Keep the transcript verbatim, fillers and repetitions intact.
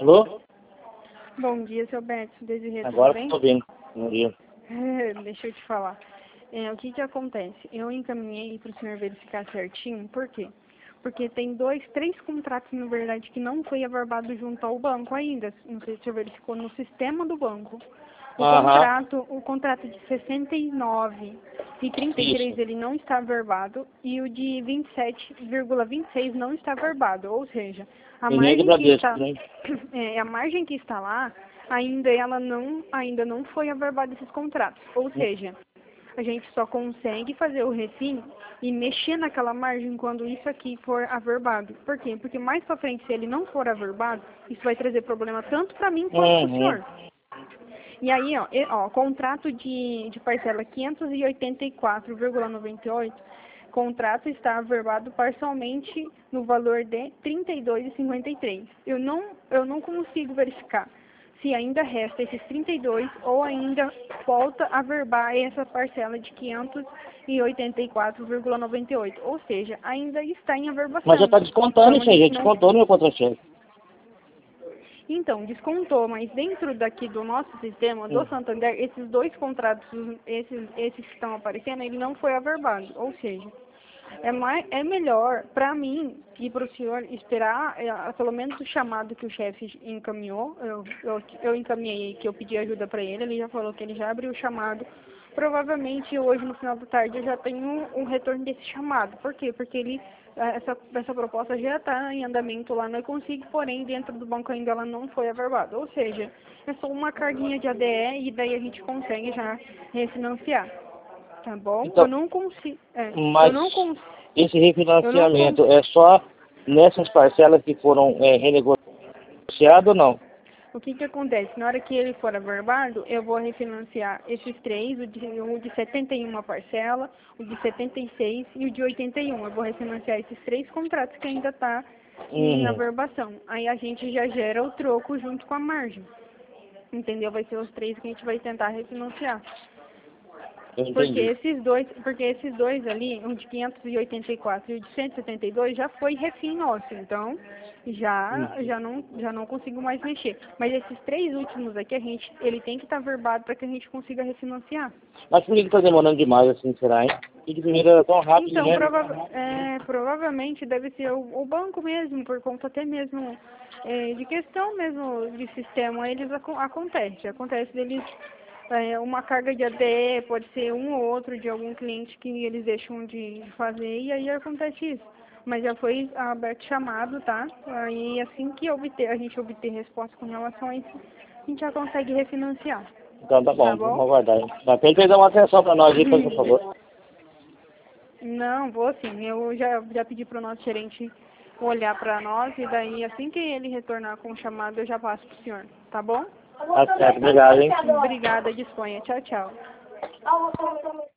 Alô? Bom dia, seu Beto. Desirê, tudo Agora bem? estou vendo. Bom dia. Deixa eu te falar. É, o que que acontece? Eu encaminhei para o senhor verificar certinho. Por quê? Porque tem dois, três contratos, na verdade, que não foi averbado junto ao banco ainda. Não sei se o senhor verificou no sistema do banco. O Aham. contrato, o contrato de sessenta e nove e trinta e três Isso. ele não está averbado e o de vinte e sete vírgula vinte e seis não está averbado, ou seja, a E nem do margem que Bradesco, está né? é, a margem que está lá ainda ela não ainda não foi averbada esses contratos, ou seja, a gente só consegue fazer o refim e mexer naquela margem quando isso aqui for averbado. Por quê? Porque mais pra frente, se ele não for averbado, isso vai trazer problema tanto para mim quanto para o Uhum. senhor. E aí, ó, e- ó contrato de, de parcela quinhentos e oitenta e quatro vírgula noventa e oito, contrato está averbado parcialmente no valor de trinta e dois vírgula cinquenta e três. Eu não, eu não consigo verificar se ainda resta esses trinta e dois ou ainda falta averbar essa parcela de quinhentos e oitenta e quatro vírgula noventa e oito. Ou seja, ainda está em averbação. Mas já está descontando Então, a isso aí, já gente não... descontou no meu contra-cheque. Então, descontou, mas dentro daqui do nosso sistema, do Hum. Santander, esses dois contratos, esses, esses que estão aparecendo, ele não foi averbado. Ou seja, é, mais, é melhor para mim e para o senhor esperar, é, pelo menos o chamado que o chefe encaminhou, eu, eu, eu encaminhei que eu pedi ajuda para ele, ele já falou que ele já abriu o chamado. Provavelmente hoje, no final da tarde, eu já tenho um, um retorno desse chamado. Por quê? Porque ele, essa, essa proposta já está em andamento lá no Econsigo, porém, dentro do banco ainda ela não foi averbada. Ou seja, é só uma carguinha de A D E e daí a gente consegue já refinanciar. Tá bom? Eu Então, não consigo. É, eu mas não consigo. esse Eu não refinanciamento consigo. é só nessas parcelas que foram é, renegociadas ou não? O que que acontece? Na hora que ele for averbado, eu vou refinanciar esses três, o de, o de setenta e uma parcela, o de setenta e seis e o de oitenta e um. Eu vou refinanciar esses três contratos que ainda tá em Uhum. averbação. Aí a gente já gera o troco junto com a margem. Entendeu? Vai ser os três que a gente vai tentar refinanciar. Eu Porque entendi. esses dois, porque esses dois ali, o de quinhentos e oitenta e quatro e o de cento e setenta e dois já foi refim nosso, então já Uhum. já não já não consigo mais mexer. Mas esses três últimos aqui a gente, ele tem que estar verbado para que a gente consiga refinanciar. Mas por que está demorando demais assim, será, hein? E de primeira era tão rápido, Então, né? prova é, provavelmente deve ser o, o banco mesmo, por conta até mesmo é, de questão mesmo de sistema, eles aco acontece, acontece deles é, uma carga de A D E, pode ser um ou outro de algum cliente que eles deixam de fazer e aí acontece isso. Mas já foi aberto chamado, tá? Aí assim que obter, a gente obter resposta com relação a isso, a gente já consegue refinanciar. Então tá Tá bom, vamos bom? aguardar. Hein? Dá pra ele dar uma atenção para nós aí, por favor. Não, vou sim. Eu já, já pedi para o nosso gerente olhar para nós e daí assim que ele retornar com o chamado eu já passo para o senhor. Tá bom? Tá certo, obrigado, hein? Obrigada, disponha. Tchau, tchau.